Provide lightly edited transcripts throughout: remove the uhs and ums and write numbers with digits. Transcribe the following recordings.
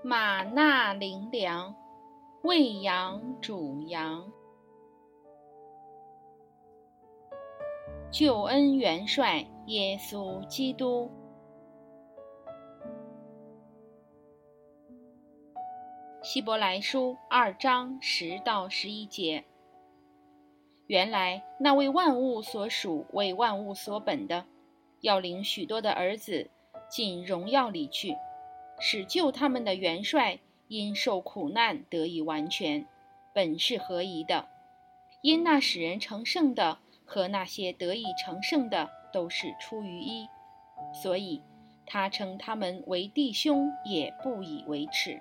玛纳灵粮，喂养主羊。救恩元帅耶稣基督。希伯来书2章10到11节。原来那为万物所属、为万物所本的，要领许多的儿子进荣耀里去，使救他们的元帅因受苦难得以完全，本是合宜的。因那使人成圣的和那些得以成圣的都是出于一，所以他称他们为弟兄，也不以为耻。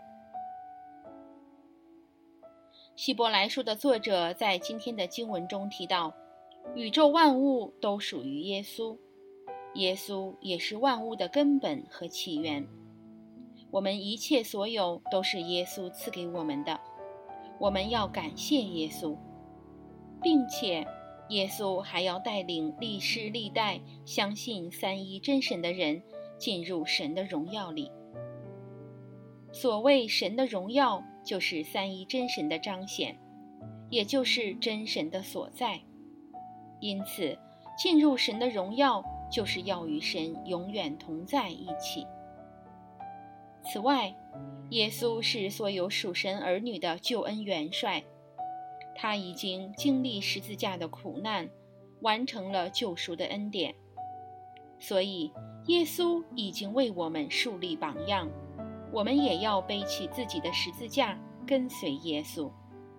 希伯来书的作者在今天的经文中提到，宇宙万物都属于耶稣，耶稣也是万物的根本和起源。我们一切所有都是耶稣赐给我们的，我们要感谢耶稣，并且耶稣还要带领历世历代相信三一真神的人进入神的荣耀里。所谓神的荣耀，就是三一真神的彰显，也就是真神的所在。因此，进入神的荣耀，就是要与神永远同在一起。此外，耶稣是所有属神儿女的救恩元帅，他已经经历十字架的苦难，完成了救赎的恩典。所以，耶稣已经为我们树立榜样，我们也要背起自己的十字架，跟随耶稣。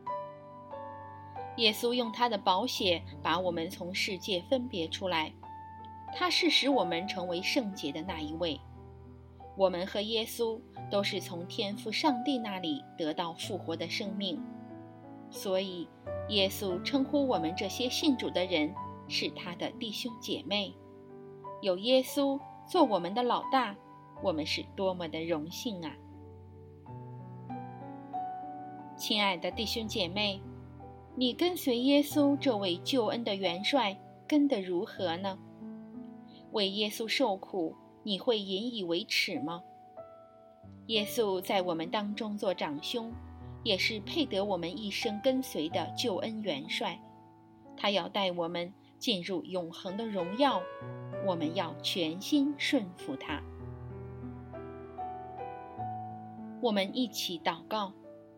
耶稣用他的宝血把我们从世界分别出来，他是使我们成为圣洁的那一位。我们和耶稣都是从天父上帝那里得到复活的生命，所以耶稣称呼我们这些信主的人是他的弟兄姐妹。有耶稣做我们的老大，我们是多么的荣幸啊！亲爱的弟兄姐妹，你跟随耶稣这位救恩的元帅跟得如何呢？为耶稣受苦，你会引以为耻吗？耶稣在我们当中做长兄，也是配得我们一生跟随的救恩元帅。他要带我们进入永恒的荣耀，我们要全心顺服他。我们一起祷告。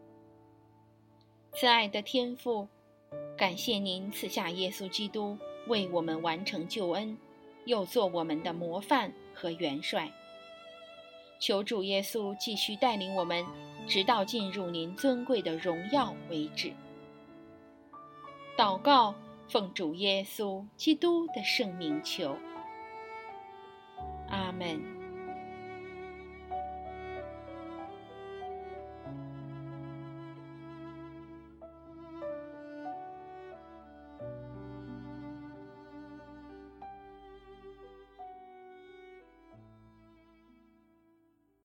慈爱的天父，感谢您赐下耶稣基督为我们完成救恩，又做我们的模范和元帅。求主耶稣继续带领我们，直到进入您尊贵的荣耀为止。祷告，奉主耶稣基督的圣名求。阿们。